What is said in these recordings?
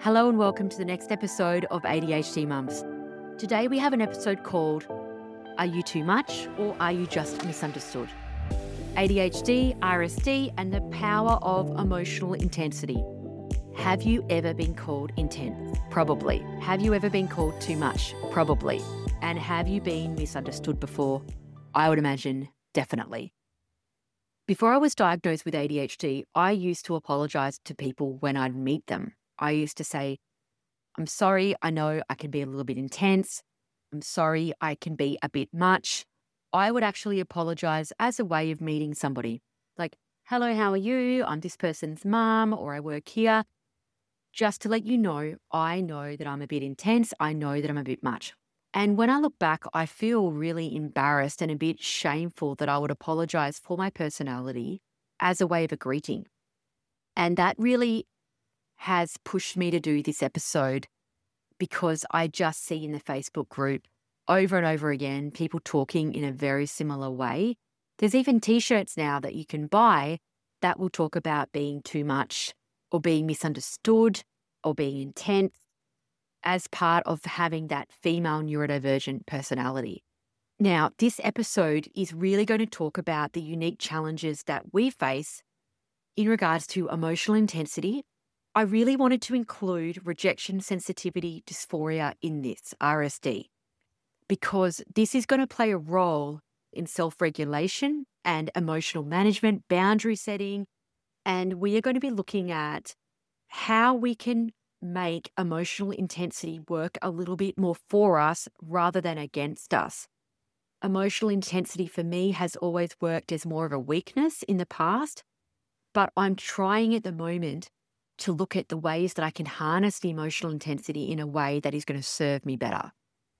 Hello and welcome to the next episode of ADHD Mums. Today we have an episode called Are You Too Much or Are You Just Misunderstood? ADHD, RSD and the power of emotional intensity. Have you ever been called intense? Probably. Have you ever been called too much? Probably. And have you been misunderstood before? I would imagine definitely. Before I was diagnosed with ADHD, I used to apologise to people when I'd meet them. I used to say, I'm sorry, I know I can be a little bit intense. I'm sorry, I can be a bit much. I would actually apologise as a way of meeting somebody. Like, hello, how are you? I'm this person's mum or I work here. Just to let you know that I'm a bit intense. I know that I'm a bit much. And when I look back, I feel really embarrassed and a bit shameful that I would apologise for my personality as a way of a greeting. And that really has pushed me to do this episode because I just see in the Facebook group over and over again people talking in a very similar way. There's even t-shirts now that you can buy that will talk about being too much or being misunderstood or being intense as part of having that female neurodivergent personality. Now, this episode is really going to talk about the unique challenges that we face in regards to emotional intensity. I really wanted to include rejection sensitivity dysphoria in this, RSD, because this is going to play a role in self-regulation and emotional management, boundary setting, and we are going to be looking at how we can make emotional intensity work a little bit more for us rather than against us. Emotional intensity for me has always worked as more of a weakness in the past, but I'm trying at the moment to look at the ways that I can harness the emotional intensity in a way that is going to serve me better.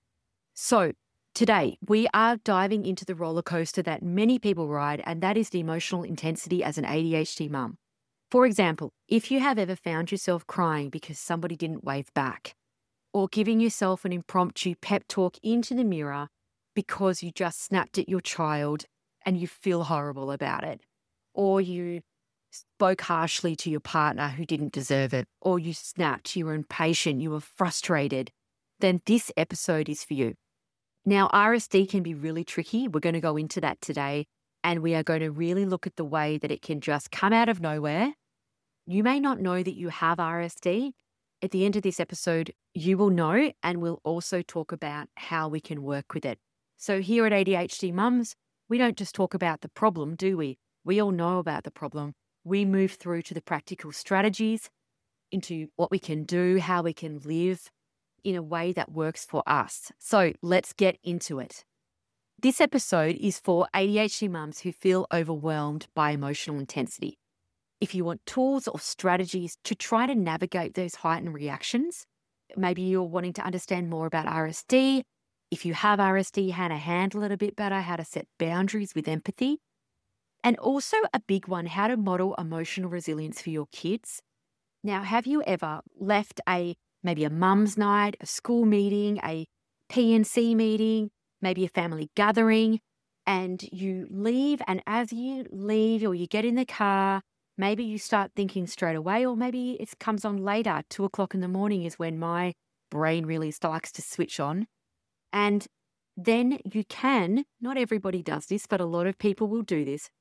So today we are diving into the roller coaster that many people ride, and that is the emotional intensity as an ADHD mum. For example, if you have ever found yourself crying because somebody didn't wave back, or giving yourself an impromptu pep talk into the mirror because you just snapped at your child and you feel horrible about it, or you spoke harshly to your partner who didn't deserve it, or you snapped, you were impatient, you were frustrated, then this episode is for you. Now, RSD can be really tricky. We're going to go into that today, and we are going to really look at the way that it can just come out of nowhere. You may not know that you have RSD. At the end of this episode, you will know, and we'll also talk about how we can work with it. So here at ADHD Mums, we don't just talk about the problem, do we? We all know about the problem. We move through to the practical strategies, into what we can do, how we can live in a way that works for us. So let's get into it. This episode is for ADHD mums who feel overwhelmed by emotional intensity. If you want tools or strategies to try to navigate those heightened reactions, maybe you're wanting to understand more about RSD. If you have RSD, how to handle it a bit better, how to set boundaries with empathy. And also a big one, how to model emotional resilience for your kids. Now, have you ever left maybe a mum's night, a school meeting, a PNC meeting, maybe a family gathering, and you leave, and as you leave or you get in the car, maybe you start thinking straight away, or maybe it comes on later, 2:00 in the morning is when my brain really likes to switch on. And then you can, not everybody does this, but a lot of people will do this.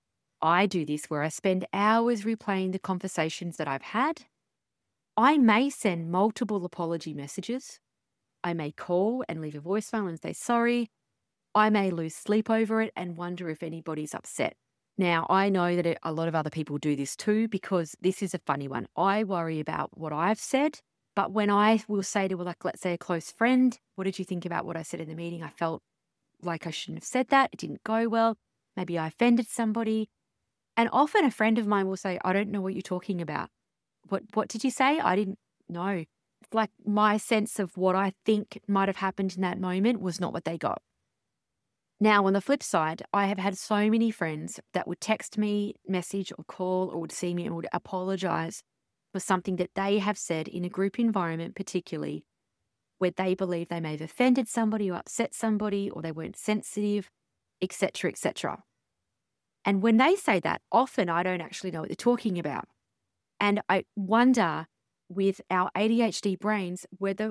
I do this where I spend hours replaying the conversations that I've had. I may send multiple apology messages. I may call and leave a voicemail and say sorry. I may lose sleep over it and wonder if anybody's upset. Now, I know that a lot of other people do this too, because this is a funny one. I worry about what I've said, but when I will say to, let's say a close friend, what did you think about what I said in the meeting? I felt like I shouldn't have said that. It didn't go well. Maybe I offended somebody. And often a friend of mine will say, I don't know what you're talking about. What did you say? I didn't know. It's like my sense of what I think might have happened in that moment was not what they got. Now, on the flip side, I have had so many friends that would text me, message or call, or would see me and would apologize for something that they have said in a group environment, particularly where they believe they may have offended somebody or upset somebody, or they weren't sensitive, etc., etc. And when they say that, often I don't actually know what they're talking about. And I wonder with our ADHD brains,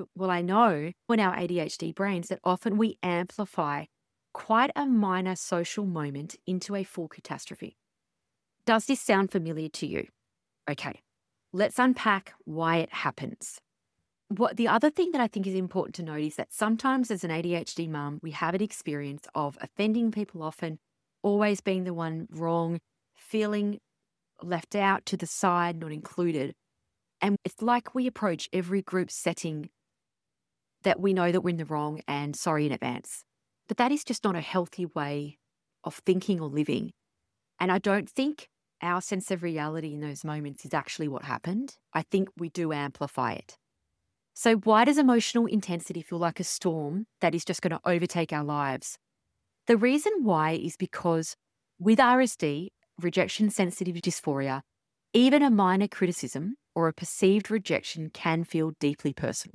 I know in our ADHD brains that often we amplify quite a minor social moment into a full catastrophe. Does this sound familiar to you? Okay, let's unpack why it happens. The other thing that I think is important to note is that sometimes as an ADHD mum, we have an experience of offending people often, always being the one wrong, feeling left out, to the side, not included. And it's like we approach every group setting that we know that we're in the wrong and sorry in advance. But that is just not a healthy way of thinking or living. And I don't think our sense of reality in those moments is actually what happened. I think we do amplify it. So why does emotional intensity feel like a storm that is just going to overtake our lives? The reason why is because with RSD, rejection sensitive dysphoria, even a minor criticism or a perceived rejection can feel deeply personal.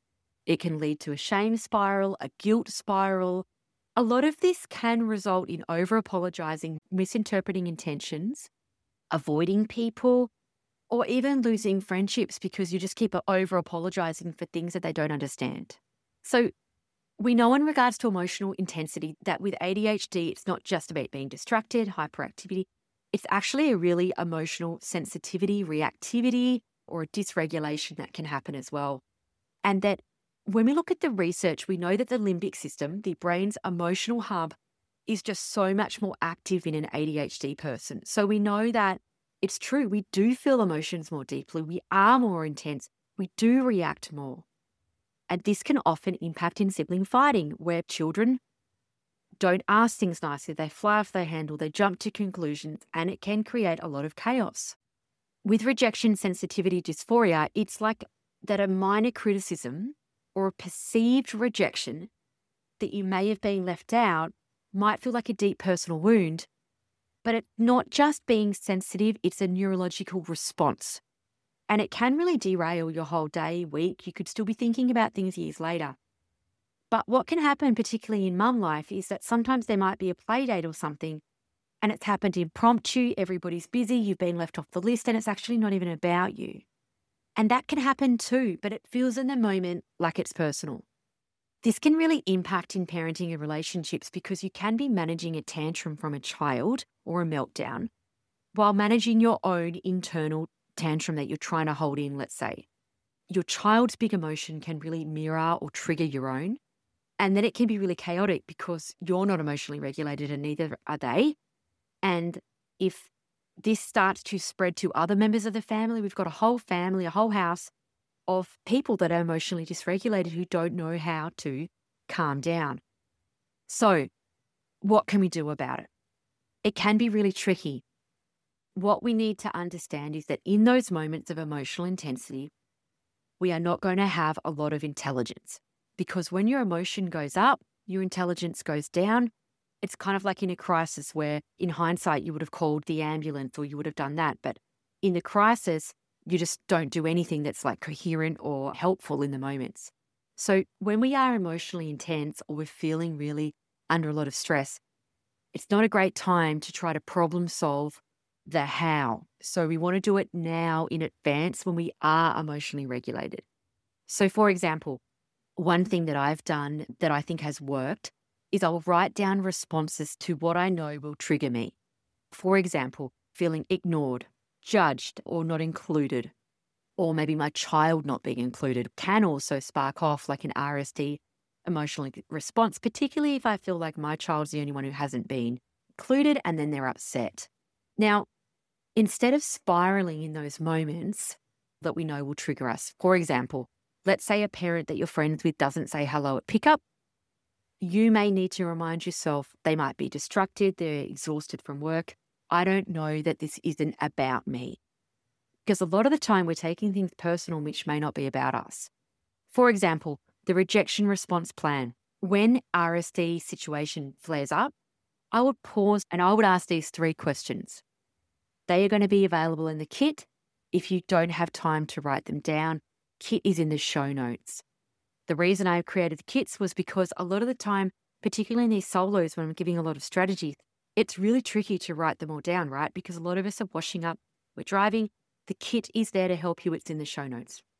It can lead to a shame spiral, a guilt spiral. A lot of this can result in over-apologizing, misinterpreting intentions, avoiding people, or even losing friendships because you just keep over-apologizing for things that they don't understand. So we know in regards to emotional intensity that with ADHD, it's not just about being distracted, hyperactivity. It's actually a really emotional sensitivity, reactivity, or a dysregulation that can happen as well. And that when we look at the research, we know that the limbic system, the brain's emotional hub, is just so much more active in an ADHD person. So we know that it's true. We do feel emotions more deeply. We are more intense. We do react more. And this can often impact in sibling fighting, where children don't ask things nicely. They fly off the handle. They jump to conclusions, and it can create a lot of chaos. With rejection sensitivity dysphoria, it's like that a minor criticism or a perceived rejection that you may have been left out might feel like a deep personal wound, but it's not just being sensitive, it's a neurological response. And it can really derail your whole day, week. You could still be thinking about things years later. But what can happen, particularly in mum life, is that sometimes there might be a play date or something, and it's happened impromptu, everybody's busy, you've been left off the list, and it's actually not even about you. And that can happen too, but it feels in the moment like it's personal. This can really impact in parenting and relationships because you can be managing a tantrum from a child or a meltdown while managing your own internal tantrum that you're trying to hold in, let's say. Your child's big emotion can really mirror or trigger your own. And then it can be really chaotic because you're not emotionally regulated and neither are they. And if this starts to spread to other members of the family, we've got a whole family, a whole house of people that are emotionally dysregulated who don't know how to calm down. So what can we do about it? It can be really tricky. What we need to understand is that in those moments of emotional intensity, we are not going to have a lot of intelligence, because when your emotion goes up, your intelligence goes down. It's kind of like in a crisis where in hindsight, you would have called the ambulance or you would have done that. But in the crisis, you just don't do anything that's like coherent or helpful in the moments. So when we are emotionally intense or we're feeling really under a lot of stress, it's not a great time to try to problem solve the how. So we want to do it now in advance when we are emotionally regulated. So for example, one thing that I've done that I think has worked is I'll write down responses to what I know will trigger me. For example, feeling ignored, judged, or not included, or maybe my child not being included can also spark off like an RSD emotional response, particularly if I feel like my child's the only one who hasn't been included and then they're upset. Now, instead of spiraling in those moments that we know will trigger us, for example, let's say a parent that you're friends with doesn't say hello at pickup. You may need to remind yourself they might be distracted, they're exhausted from work. I don't know that this isn't about me. Because a lot of the time we're taking things personal which may not be about us. For example, the rejection response plan. When RSD situation flares up, I would pause and I would ask these 3 questions. They are going to be available in the kit. If you don't have time to write them down, kit is in the show notes. The reason I created the kits was because a lot of the time, particularly in these solos when I'm giving a lot of strategies, it's really tricky to write them all down, right? Because a lot of us are washing up, we're driving. The kit is there to help you. It's in the show notes.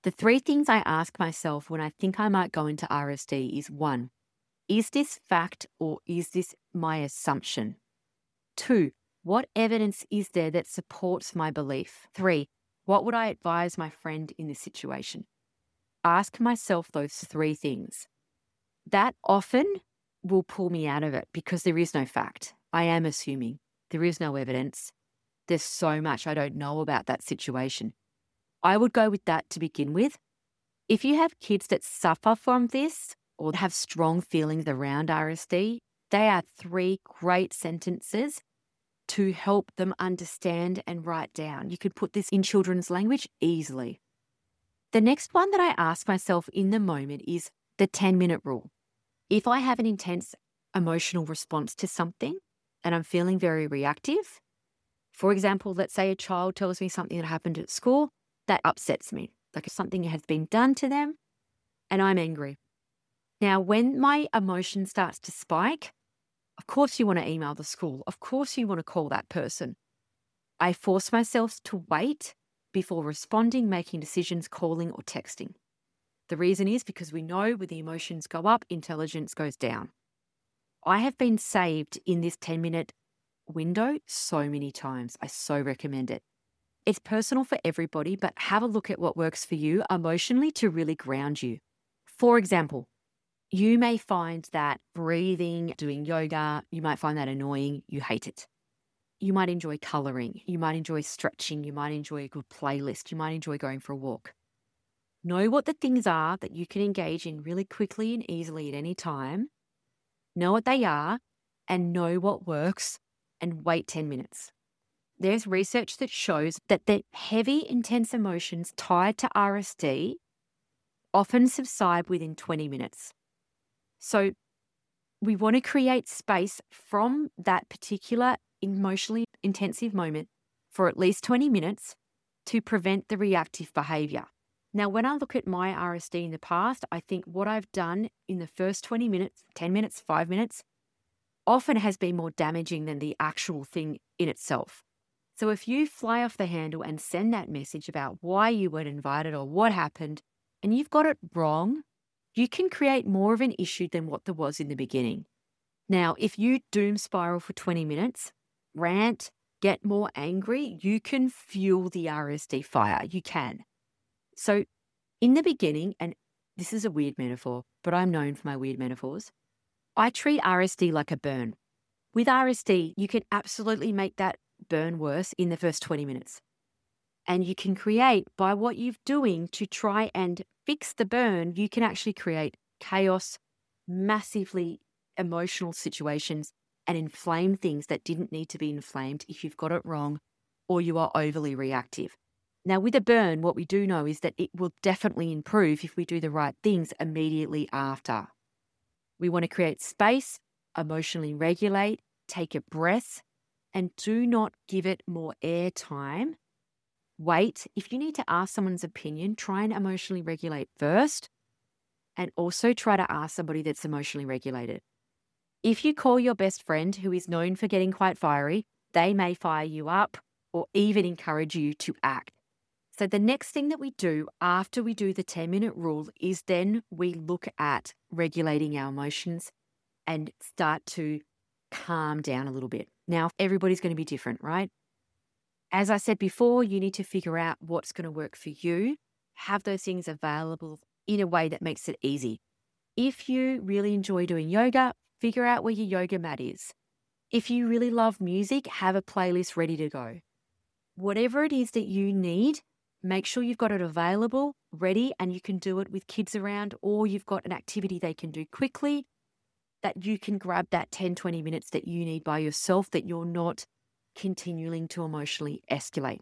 The three things I ask myself when I think I might go into RSD is 1, is this fact or is this my assumption? 2, what evidence is there that supports my belief? 3, what would I advise my friend in this situation? Ask myself those three things. That often will pull me out of it because there is no fact. I am assuming. There is no evidence. There's so much I don't know about that situation. I would go with that to begin with. If you have kids that suffer from this or have strong feelings around RSD, they are 3 great sentences to help them understand and write down. You could put this in children's language easily. The next one that I ask myself in the moment is the 10-minute rule. If I have an intense emotional response to something and I'm feeling very reactive, for example, let's say a child tells me something that happened at school that upsets me, like if something has been done to them and I'm angry. Now, when my emotion starts to spike, of course you want to email the school. Of course you want to call that person. I force myself to wait before responding, making decisions, calling or texting. The reason is because we know when the emotions go up, intelligence goes down. I have been saved in this 10-minute window so many times. I so recommend it. It's personal for everybody, but have a look at what works for you emotionally to really ground you. For example, you may find that breathing, doing yoga, you might find that annoying. You hate it. You might enjoy coloring. You might enjoy stretching. You might enjoy a good playlist. You might enjoy going for a walk. Know what the things are that you can engage in really quickly and easily at any time. Know what they are and know what works and wait 10 minutes. There's research that shows that the heavy, intense emotions tied to RSD often subside within 20 minutes. So we want to create space from that particular emotionally intensive moment for at least 20 minutes to prevent the reactive behavior. Now, when I look at my RSD in the past, I think what I've done in the first 20 minutes, 10 minutes, 5 minutes, often has been more damaging than the actual thing in itself. So if you fly off the handle and send that message about why you weren't invited or what happened, and you've got it wrong, you can create more of an issue than what there was in the beginning. Now, if you doom spiral for 20 minutes, rant, get more angry, you can fuel the RSD fire. You can. So in the beginning, and this is a weird metaphor, but I'm known for my weird metaphors, I treat RSD like a burn. With RSD, you can absolutely make that burn worse in the first 20 minutes. And you can create, by what you're doing to try and fix the burn, you can actually create chaos, massively emotional situations, and inflame things that didn't need to be inflamed if you've got it wrong or you are overly reactive. Now, with a burn, what we do know is that it will definitely improve if we do the right things immediately after. We want to create space, emotionally regulate, take a breath, and do not give it more airtime. Wait. If you need to ask someone's opinion, try and emotionally regulate first, and also try to ask somebody that's emotionally regulated. If you call your best friend who is known for getting quite fiery, they may fire you up or even encourage you to act. So the next thing that we do after we do the 10-minute rule is then we look at regulating our emotions and start to calm down a little bit. Now, everybody's going to be different, right? As I said before, you need to figure out what's going to work for you. Have those things available in a way that makes it easy. If you really enjoy doing yoga, figure out where your yoga mat is. If you really love music, have a playlist ready to go. Whatever it is that you need, make sure you've got it available, ready, and you can do it with kids around, or you've got an activity they can do quickly, that you can grab that 10, 20 minutes that you need by yourself, that you're not continuing to emotionally escalate.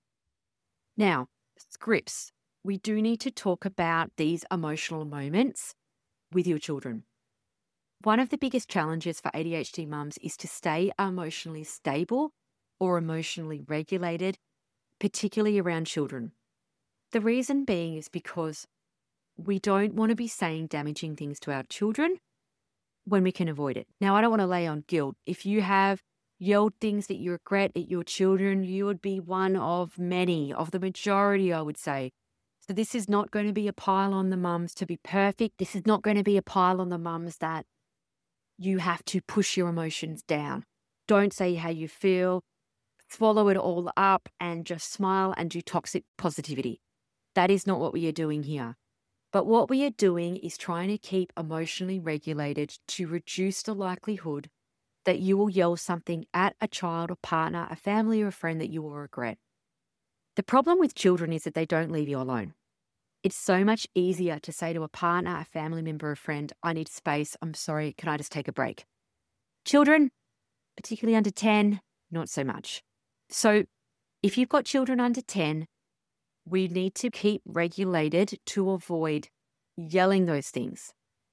Now, scripts. We do need to talk about these emotional moments with your children. One of the biggest challenges for ADHD mums is to stay emotionally stable or emotionally regulated, particularly around children. The reason being is because we don't want to be saying damaging things to our children when we can avoid it. Now, I don't want to lay on guilt. If you have yelled things that you regret at your children, you would be one of many, of the majority, I would say. So this is not going to be a pile on the mums to be perfect. This is not going to be a pile on the mums that you have to push your emotions down. Don't say how you feel. Swallow it all up and just smile and do toxic positivity. That is not what we are doing here. But what we are doing is trying to keep emotionally regulated to reduce the likelihood that you will yell something at a child, a partner, a family, or a friend that you will regret. The problem with children is that they don't leave you alone. It's so much easier to say to a partner, a family member, a friend, I need space. I'm sorry. Can I just take a break? Children, particularly under 10, not so much. So if you've got children under 10, we need to keep regulated to avoid yelling those things.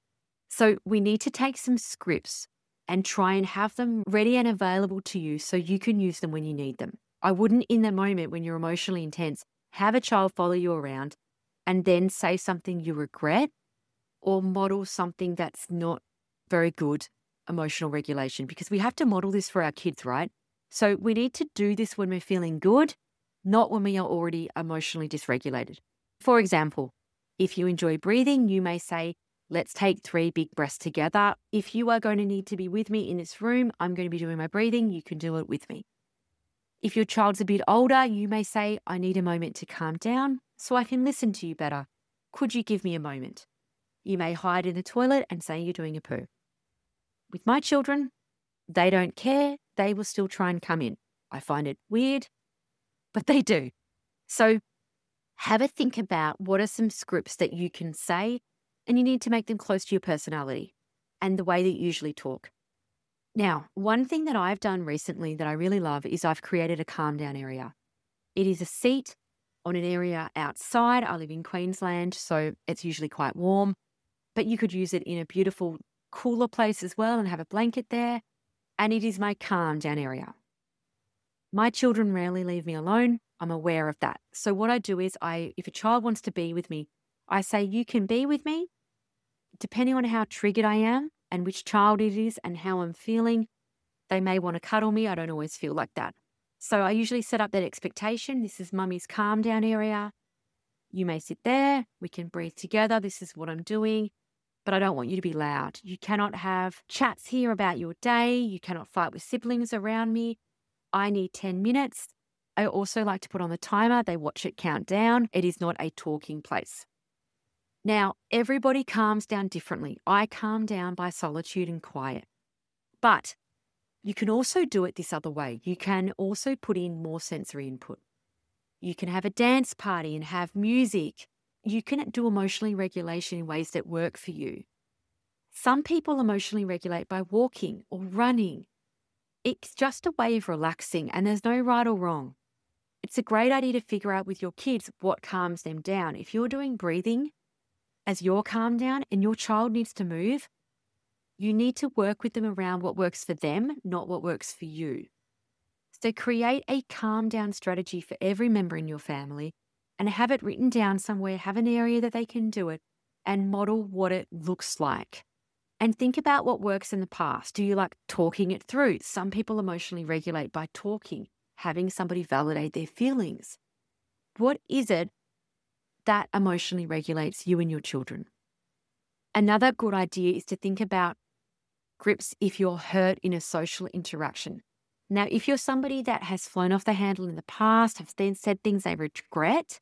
So we need to take some scripts and try and have them ready and available to you so you can use them when you need them. I wouldn't, in the moment when you're emotionally intense, have a child follow you around and then say something you regret or model something that's not very good emotional regulation, because we have to model this for our kids, right? So we need to do this when we're feeling good, not when we are already emotionally dysregulated. For example, if you enjoy breathing, you may say, let's take 3 big breaths together. If you are going to need to be with me in this room, I'm going to be doing my breathing. You can do it with me. If your child's a bit older, you may say, I need a moment to calm down so I can listen to you better. Could you give me a moment? You may hide in the toilet and say you're doing a poo. With my children, they don't care. They will still try and come in. I find it weird, but they do. So have a think about what are some scripts that you can say, and you need to make them close to your personality and the way that you usually talk. Now, one thing that I've done recently that I really love is I've created a calm down area. It is a seat on an area outside. I live in Queensland, so it's usually quite warm, but you could use it in a beautiful, cooler place as well and have a blanket there. And it is my calm down area. My children rarely leave me alone. I'm aware of that. So what I do is if a child wants to be with me, I say, you can be with me. Depending on how triggered I am and which child it is and how I'm feeling, they may want to cuddle me. I don't always feel like that. So I usually set up that expectation. This is mummy's calm down area. You may sit there. We can breathe together. This is what I'm doing. But I don't want you to be loud. You cannot have chats here about your day. You cannot fight with siblings around me. I need 10 minutes. I also like to put on the timer. They watch it count down. It is not a talking place. Now, everybody calms down differently. I calm down by solitude and quiet. But you can also do it this other way. You can also put in more sensory input. You can have a dance party and have music. You can do emotionally regulation in ways that work for you. Some people emotionally regulate by walking or running. It's just a way of relaxing, and there's no right or wrong. It's a great idea to figure out with your kids what calms them down. If you're doing breathing as your calm down and your child needs to move, you need to work with them around what works for them, not what works for you. So create a calm down strategy for every member in your family and have it written down somewhere, have an area that they can do it and model what it looks like. And think about what works in the past. Do you like talking it through? Some people emotionally regulate by talking, having somebody validate their feelings. What is it that emotionally regulates you and your children? Another good idea is to think about grips if you're hurt in a social interaction. Now, if you're somebody that has flown off the handle in the past, have then said things they regret,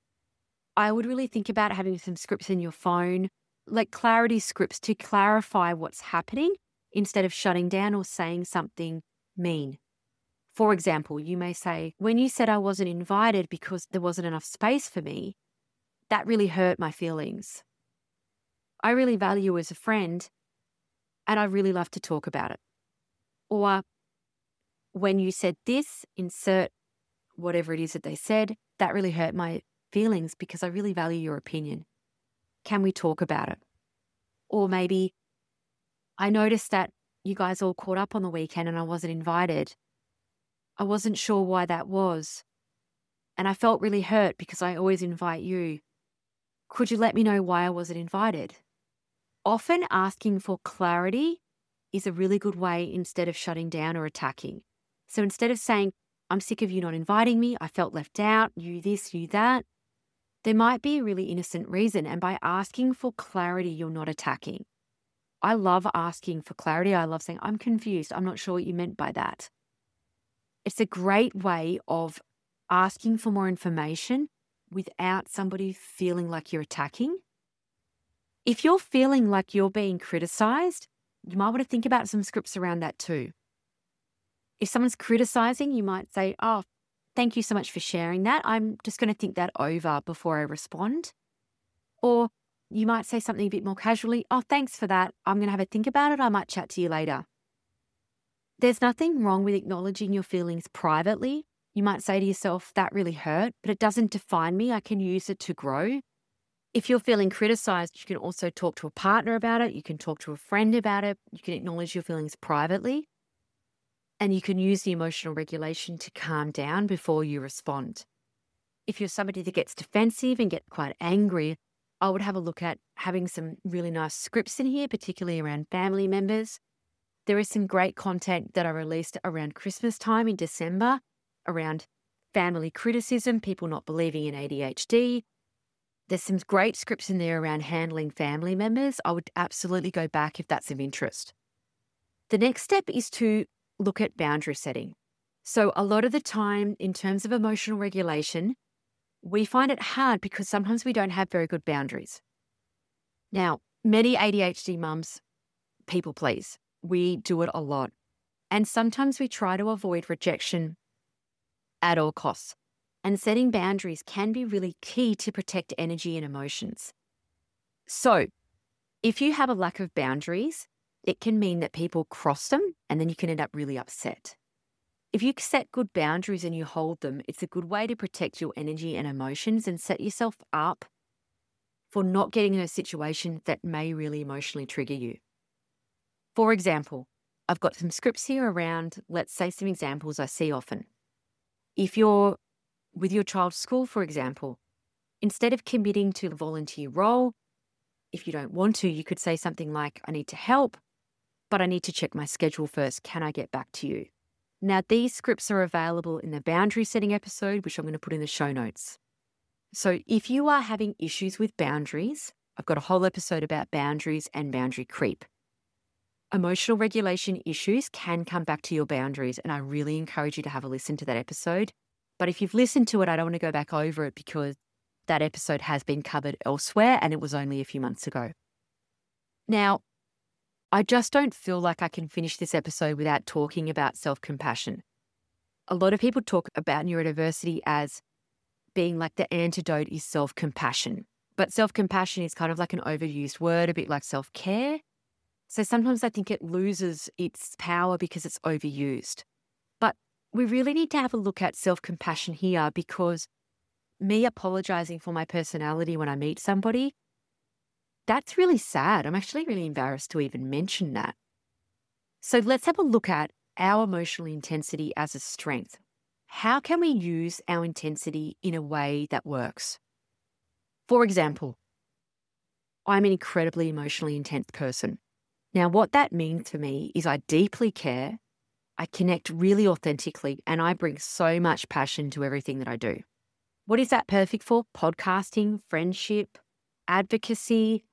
I would really think about having some scripts in your phone, like clarity scripts to clarify what's happening instead of shutting down or saying something mean. For example, you may say, when you said I wasn't invited because there wasn't enough space for me, that really hurt my feelings. I really value you as a friend and I really love to talk about it. Or when you said this, insert whatever it is that they said, that really hurt my feelings because I really value your opinion. Can we talk about it? Or maybe I noticed that you guys all caught up on the weekend and I wasn't invited. I wasn't sure why that was. And I felt really hurt because I always invite you. Could you let me know why I wasn't invited? Often asking for clarity is a really good way instead of shutting down or attacking. So instead of saying, I'm sick of you not inviting me, I felt left out, you this, you that, There might be a really innocent reason, and by asking for clarity, you're not attacking. I love asking for clarity. I love saying, I'm confused. I'm not sure what you meant by that. It's a great way of asking for more information without somebody feeling like you're attacking. If you're feeling like you're being criticized, you might want to think about some scripts around that too. If someone's criticizing, you might say, oh, thank you so much for sharing that. I'm just going to think that over before I respond. Or you might say something a bit more casually, oh, thanks for that. I'm going to have a think about it. I might chat to you later. There's nothing wrong with acknowledging your feelings privately. You might say to yourself, that really hurt, but it doesn't define me. I can use it to grow. If you're feeling criticized, you can also talk to a partner about it. You can talk to a friend about it. You can acknowledge your feelings privately. And you can use the emotional regulation to calm down before you respond. If you're somebody that gets defensive and gets quite angry, I would have a look at having some really nice scripts in here, particularly around family members. There is some great content that I released around Christmas time in December around family criticism, people not believing in ADHD. There's some great scripts in there around handling family members. I would absolutely go back if that's of interest. The next step is to look at boundary setting. So a lot of the time in terms of emotional regulation, we find it hard because sometimes we don't have very good boundaries. Now, many ADHD mums people please. We do it a lot. And sometimes we try to avoid rejection at all costs. And setting boundaries can be really key to protect energy and emotions. So if you have a lack of boundaries, it can mean that people cross them and then you can end up really upset. If you set good boundaries and you hold them, it's a good way to protect your energy and emotions and set yourself up for not getting in a situation that may really emotionally trigger you. For example, I've got some scripts here around, let's say, some examples I see often. If you're with your child's school, for example, instead of committing to a volunteer role, if you don't want to, you could say something like, I need to help, but I need to check my schedule first. Can I get back to you? Now, these scripts are available in the boundary setting episode, which I'm going to put in the show notes. So if you are having issues with boundaries, I've got a whole episode about boundaries and boundary creep. Emotional regulation issues can come back to your boundaries, and I really encourage you to have a listen to that episode. But if you've listened to it, I don't want to go back over it because that episode has been covered elsewhere and it was only a few months ago. Now, I just don't feel like I can finish this episode without talking about self-compassion. A lot of people talk about neurodiversity as being like the antidote is self-compassion. But self-compassion is kind of like an overused word, a bit like self-care. So sometimes I think it loses its power because it's overused. But we really need to have a look at self-compassion here because me apologizing for my personality when I meet somebody, that's really sad. I'm actually really embarrassed to even mention that. So let's have a look at our emotional intensity as a strength. How can we use our intensity in a way that works? For example, I'm an incredibly emotionally intense person. Now, what that means to me is I deeply care, I connect really authentically, and I bring so much passion to everything that I do. What is that perfect for? Podcasting, friendship, advocacy.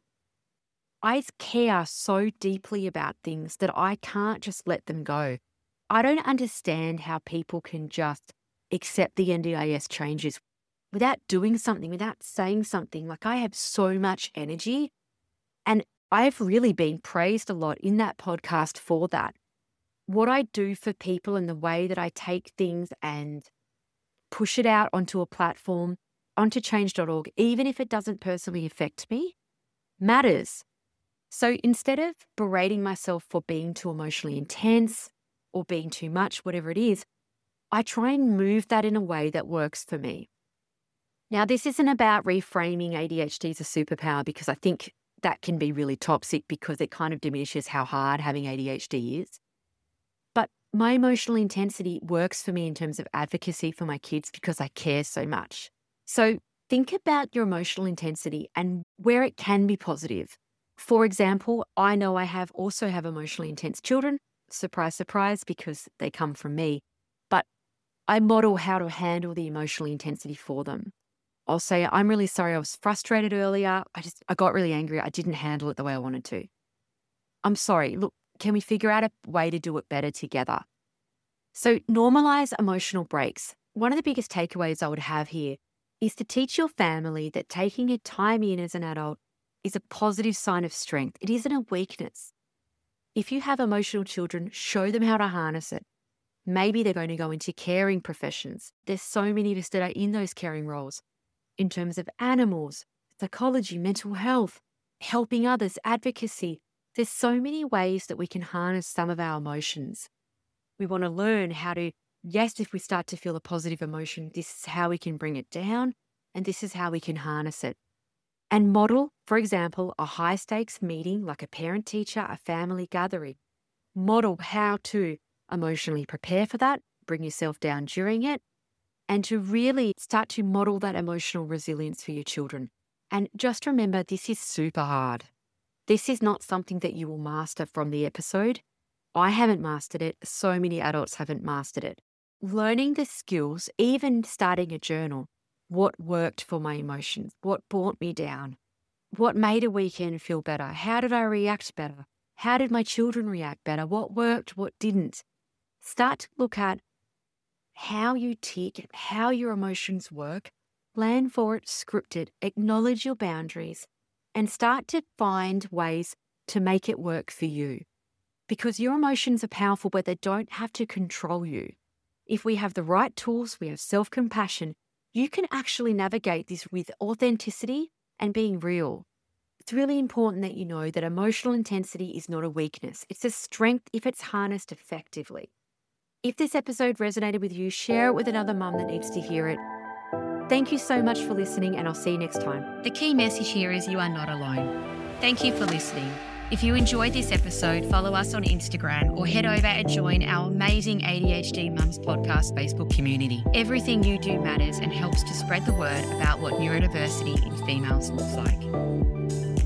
I care so deeply about things that I can't just let them go. I don't understand how people can just accept the NDIS changes without doing something, without saying something. Like, I have so much energy, and I've really been praised a lot in that podcast for that. What I do for people and the way that I take things and push it out onto a platform, onto change.org, even if it doesn't personally affect me, matters. So instead of berating myself for being too emotionally intense or being too much, whatever it is, I try and move that in a way that works for me. Now, this isn't about reframing ADHD as a superpower because I think that can be really toxic because it kind of diminishes how hard having ADHD is. But my emotional intensity works for me in terms of advocacy for my kids because I care so much. So think about your emotional intensity and where it can be positive. For example, I know I also have emotionally intense children. Surprise, surprise, because they come from me. But I model how to handle the emotional intensity for them. I'll say, I'm really sorry. I was frustrated earlier. I got really angry. I didn't handle it the way I wanted to. I'm sorry. Look, can we figure out a way to do it better together? So normalize emotional breaks. One of the biggest takeaways I would have here is to teach your family that taking your time in as an adult is a positive sign of strength. It isn't a weakness. If you have emotional children, show them how to harness it. Maybe they're going to go into caring professions. There's so many of us that are in those caring roles in terms of animals, psychology, mental health, helping others, advocacy. There's so many ways that we can harness some of our emotions. We want to learn how to, yes, if we start to feel a positive emotion, this is how we can bring it down, and this is how we can harness it. And model, for example, a high-stakes meeting like a parent-teacher, a family gathering. Model how to emotionally prepare for that, bring yourself down during it, and to really start to model that emotional resilience for your children. And just remember, this is super hard. This is not something that you will master from the episode. I haven't mastered it. So many adults haven't mastered it. Learning the skills, even starting a journal, what worked for my emotions, what brought me down, what made a weekend feel better, how did I react better, how did my children react better, what worked, what didn't. Start to look at how you tick, how your emotions work, plan for it, script it, acknowledge your boundaries, and start to find ways to make it work for you. Because your emotions are powerful, but they don't have to control you. If we have the right tools, we have self-compassion, you can actually navigate this with authenticity and being real. It's really important that you know that emotional intensity is not a weakness. It's a strength if it's harnessed effectively. If this episode resonated with you, share it with another mum that needs to hear it. Thank you so much for listening, and I'll see you next time. The key message here is you are not alone. Thank you for listening. If you enjoyed this episode, follow us on Instagram or head over and join our amazing ADHD Mums Podcast Facebook community. Everything you do matters and helps to spread the word about what neurodiversity in females looks like.